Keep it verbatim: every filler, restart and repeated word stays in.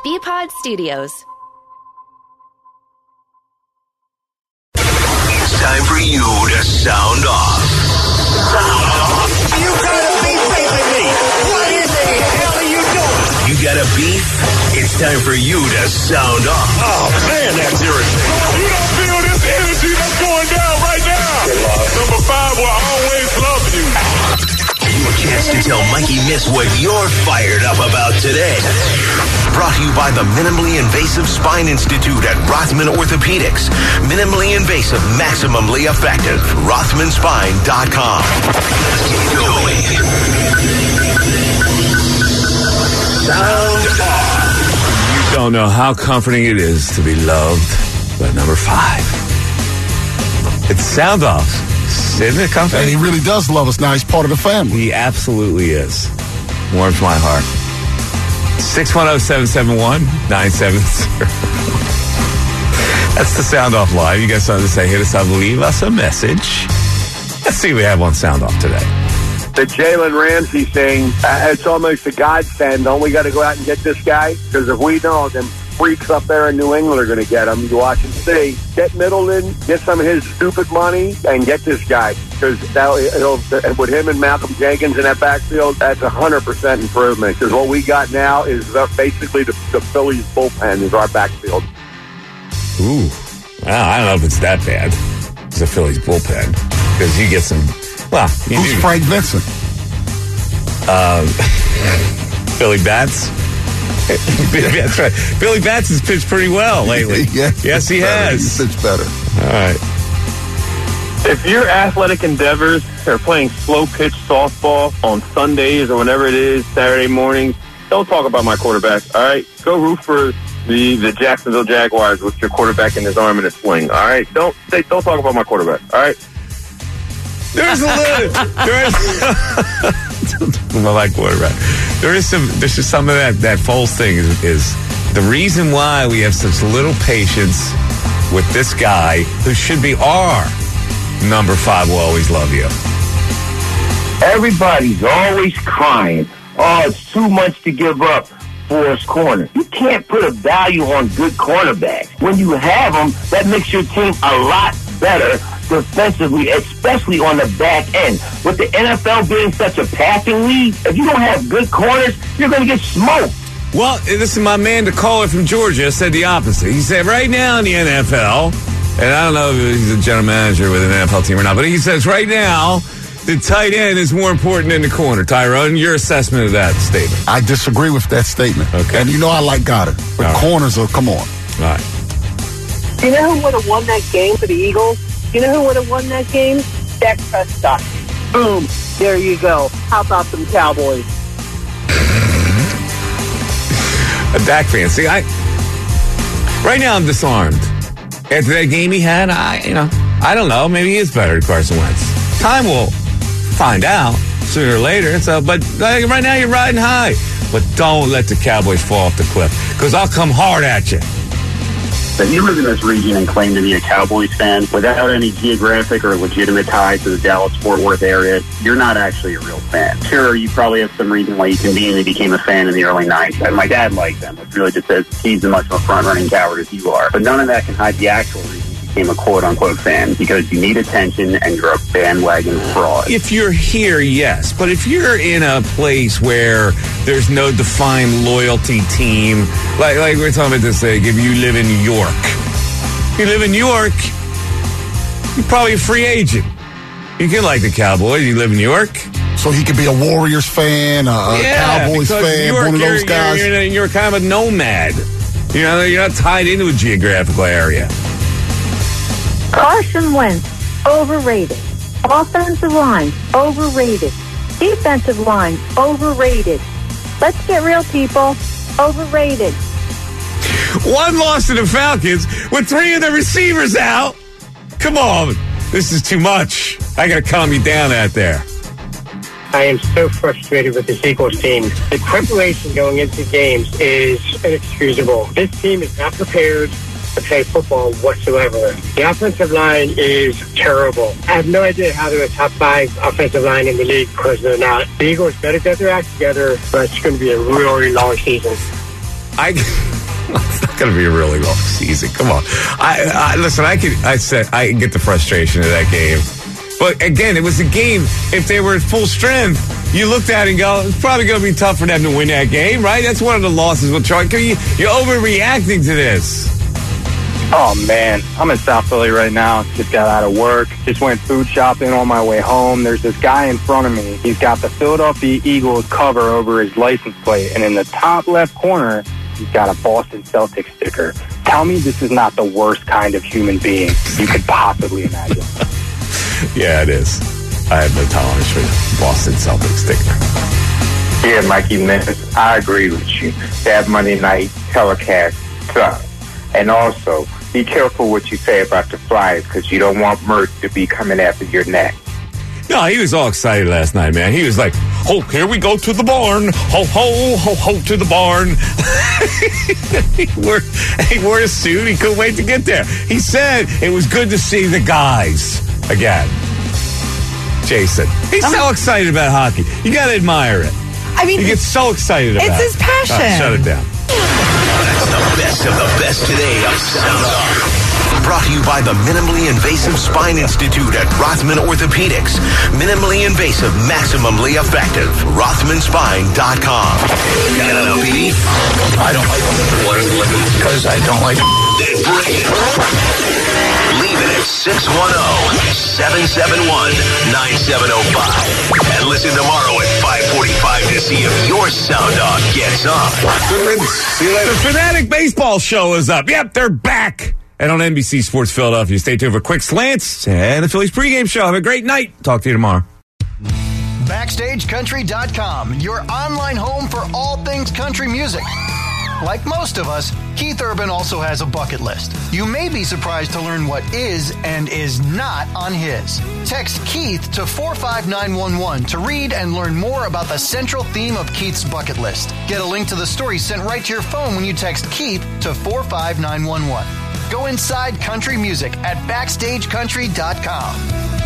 B-Pod Studios. It's time for you to sound off. Sound off. You gotta be facing me. What in the hell are you doing? You got a beef? It's time for you to sound off. Oh, man, that's irritating. You don't feel this energy that's going down right now. Number five will always love you. Your chance to tell Mikey Miss what you're fired up about today. Brought to you by the Minimally Invasive Spine Institute at Rothman Orthopedics. Minimally invasive, maximally effective. Rothman Spine dot com. Let's get going. Sound off. You don't know how comforting it is to be loved by number five. It's Sound Off. Isn't it comforting? And he really does love us now. He's part of the family. He absolutely is. Warms my heart. six one zero, seven seven one, nine seven zero. That's the Sound Off Live. You got something to say? Hit us up. Leave us a message. Let's see what we have on Sound Off today. The Jalen Ramsey thing, uh, it's almost a godsend. Don't we got to go out and get this guy? Because if we don't, then freaks up there in New England are going to get him. You watch and see. Get Middleton, get some of his stupid money, and get this guy. Because with him and Malcolm Jenkins in that backfield, that's a one hundred percent improvement. Because what we got now is basically the, the Phillies bullpen is our backfield. Ooh. Well, I don't know if it's that bad. It's a Phillies bullpen. Because you get some... Well, you Who's do. Frank Vincent? Um, Billy Bats. That's right. Billy Bats has pitched pretty well lately. yes, yes, he better. has. He pitched better. All right. If your athletic endeavors are playing slow pitch softball on Sundays or whenever it is, Saturday mornings, don't talk about my quarterback, all right? Go root for the, the Jacksonville Jaguars with your quarterback in his arm and his sling, all right? Don't say, don't talk about my quarterback, all right? There's a little... There is... I like quarterback. There is some... There's just some of that, that Foles thing is, is the reason why we have such little patience with this guy who should be our number five will always love you. Everybody's always crying. Oh, it's too much to give up for his corner. You can't put a value on good cornerbacks. When you have them, that makes your team a lot better defensively, especially on the back end. With the N F L being such a passing league, if you don't have good corners, you're going to get smoked. Well, this is my man, the caller from Georgia, said the opposite. He said right now in the N F L, and I don't know if he's a general manager with an N F L team or not, but he says right now the tight end is more important than the corner. Tyrone, your assessment of that statement? I disagree with that statement. Okay. And you know I like Goddard. But All right. corners are, come on. All right. Do you know who would have won that game for the Eagles? Do you know who would have won that game? Dak Prescott. Boom. There you go. How about them Cowboys? A Dak fan. See, I right now I'm disarmed. After that game he had, I you know, I don't know. Maybe he is better than Carson Wentz. Time will find out sooner or later. So, but like, right now you're riding high. But don't let the Cowboys fall off the cliff, because I'll come hard at you. If you live in this region and claim to be a Cowboys fan without any geographic or legitimate ties to the Dallas-Fort Worth area, you're not actually a real fan. Sure, you probably have some reason why you conveniently became a fan in the early nineties. And my dad liked them, which really just says he's as much of a front-running coward as you are. But none of that can hide the actual reason you became a quote-unquote fan, because you need attention and you're a bandwagon fraud. If you're here, yes. But if you're in a place where there's no defined loyalty team, like like we're talking about this, like if you live in New York. If you live in New York, you're probably a free agent. You can like the Cowboys. You live in New York. So he could be a Warriors fan, a, a yeah, Cowboys fan, York, one of those you're, guys. You're, you're, you're kind of a nomad. You know, you're not tied into a geographical area. Carson Wentz, overrated. Offensive line, overrated. Defensive line, overrated. Let's get real, people. Overrated. One loss to the Falcons with three of the receivers out. Come on. This is too much. I got to calm you down out there. I am so frustrated with this Eagles team. The preparation going into games is inexcusable. This team is not prepared to play football whatsoever. The offensive line is terrible. I have no idea how they're a top five offensive line in the league, because they're not. The Eagles better get their act together, but it's going to be a really long season. I. It's not going to be a really long season. Come on. I, I listen. I could. I said I can get the frustration of that game, but again, it was a game. If they were at full strength, you looked at it and go, it's probably going to be tough for them to win that game, right? That's one of the losses with Troy. You, you're overreacting to this. Oh, man. I'm in South Philly right now. Just got out of work. Just went food shopping on my way home. There's this guy in front of me. He's got the Philadelphia Eagles cover over his license plate. And in the top left corner, he's got a Boston Celtics sticker. Tell me this is not the worst kind of human being you could possibly imagine. Yeah, it is. I have no tolerance for the Boston Celtics sticker. Yeah, Mikey, man, I agree with you. That Monday night telecast sucks. And also, be careful what you say about the Flyers because you don't want Mert to be coming after your neck. No, he was all excited last night, man. He was like, oh, here we go to the barn. Ho, ho, ho, ho, to the barn. he, wore, he wore a suit. He couldn't wait to get there. He said it was good to see the guys again. Jason, he's so excited about hockey. You got to admire it. I mean, he gets so excited about it. It's his passion. Oh, shut it down. That's the best of the best today of Sound Off. Brought to you by the Minimally Invasive Spine Institute at Rothman Orthopedics. Minimally invasive, maximally effective. Rothman Spine dot com. Got an L P D? I don't like it. What is it? Because I don't like it. Then bring it. Leave it at six one zero, seven seven one, nine seven zero five. And listen tomorrow at five forty-five to see if your Sound Off gets on. See you later. The Fanatic Baseball Show is up. Yep, they're back. And on N B C Sports Philadelphia, stay tuned for quick slants and the Phillies pregame show. Have a great night. Talk to you tomorrow. Backstage Country dot com, your online home for all things country music. Like most of us, Keith Urban also has a bucket list. You may be surprised to learn what is and is not on his. Text Keith to four five nine one one to read and learn more about the central theme of Keith's bucket list. Get a link to the story sent right to your phone when you text Keith to four five nine one one. Go inside country music at Backstage Country dot com.